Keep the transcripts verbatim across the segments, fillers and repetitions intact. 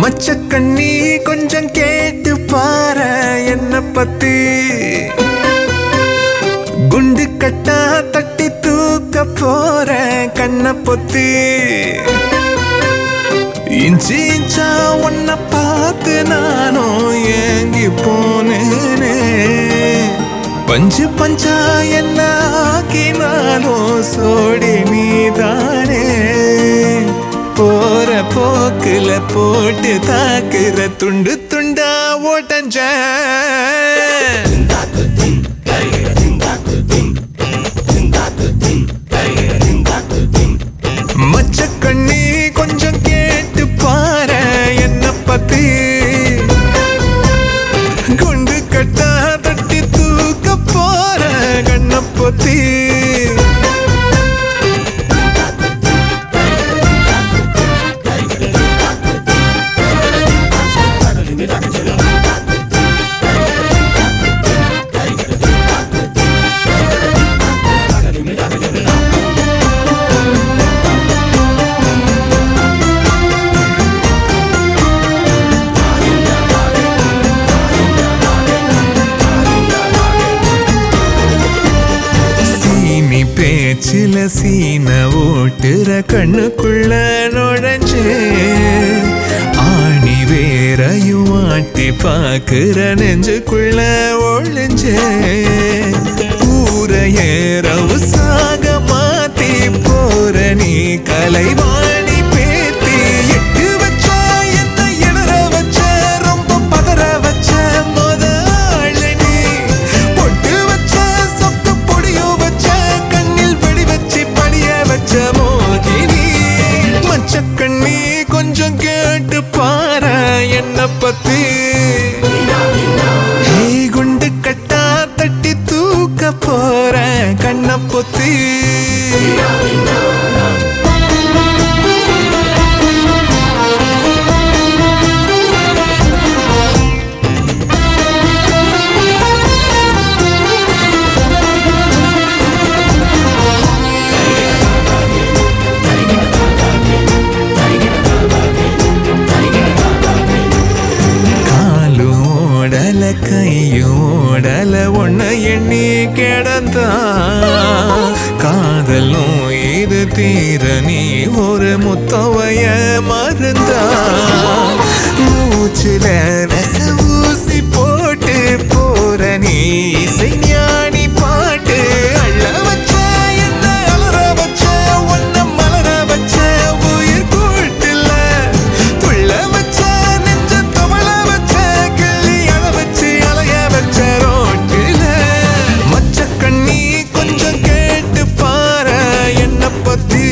மச்சக்கண்ணி கொஞ்சம் கேட்டு பாரு என்ன பத்தி குண்டு கட்டா தட்டி தூக்க போற கண்ண பொத்தி இஞ்சி இஞ்சா உன்னை பார்த்து நானும் ஏங்கி போனேனே பஞ்சு பஞ்சா என்ன ஆக்கினாலும் சோடி நீதானே போற போக்குல போட்டு தாக்குற துண்டு துண்டா ஓட்டஞ்ச மச்சக்கண்ணி கொஞ்சம் கேட்டு பாரு என்ன பத்தி குண்டு கட்டா தட்டி தூக்க போற கண்ண பொத்தி பேச்சில சீன ஓட்டுற கண்ணுக்குள்ள நுழைஞ்சே ஆணி வேறையும் ஆட்டி பாக்குற நெஞ்சுக்குள்ள ஒழிஞ்சே ஊரையேறவு சாக மாத்தி போற நீ கலைவாணி பேத்தி எட்டு வச்ச என்ன எழுற வச்ச ரொம்ப பதற வச்ச மொத ஆளு நீ பொட்டு வச்ச சொத்து பொடியும் வச்ச மோகினி மச்சக்கண்ணி கொஞ்சம் கேட்டு பாரு என்ன பத்தி குண்டு கட்டா தட்டி தூக்க போற கண்ண பொத்தி கையோடல ஒன்ன எண்ணி கிடந்தா காதலும் இது தீர நீ ஒரு முத்தவைய மருந்தா மூச்சுல நெச ஊசி போட்டு போற நீ இசை ஞானி பாட்டு அள்ள வச்ச என்ன அலற வச்ச ஒன்ன மலர வச்ச உயிர் கூட்டுல துள்ள வச்ச நெஞ்ச தவள வச்ச கிள்ளி அழ வச்சு அலைய வச்ச ரோட்டில மச்சக்கண்ணி கொஞ்சம் கேட்டு பாரு என்ன பத்தி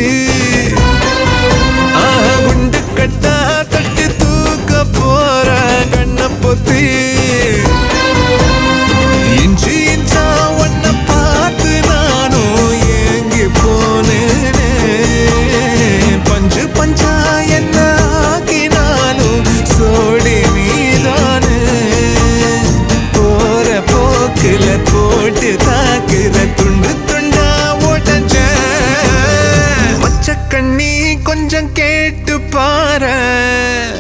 குண்டு கட்டா தட்டி தூக்க போற கண்ண பொத்தி இஞ்சி இஞ்சா உன்னை பார்த்து நானும் ஏங்கி போனேனே பஞ்சு பஞ்சா என்ன ஆக்கினாலும் சோடி நீதானே போற போக்குல போட்டு தாக்குற துண்டு துண்டா ஓட்டஞ்ச மச்சக்கண்ணி கொஞ்சம் கேட்டு பாரு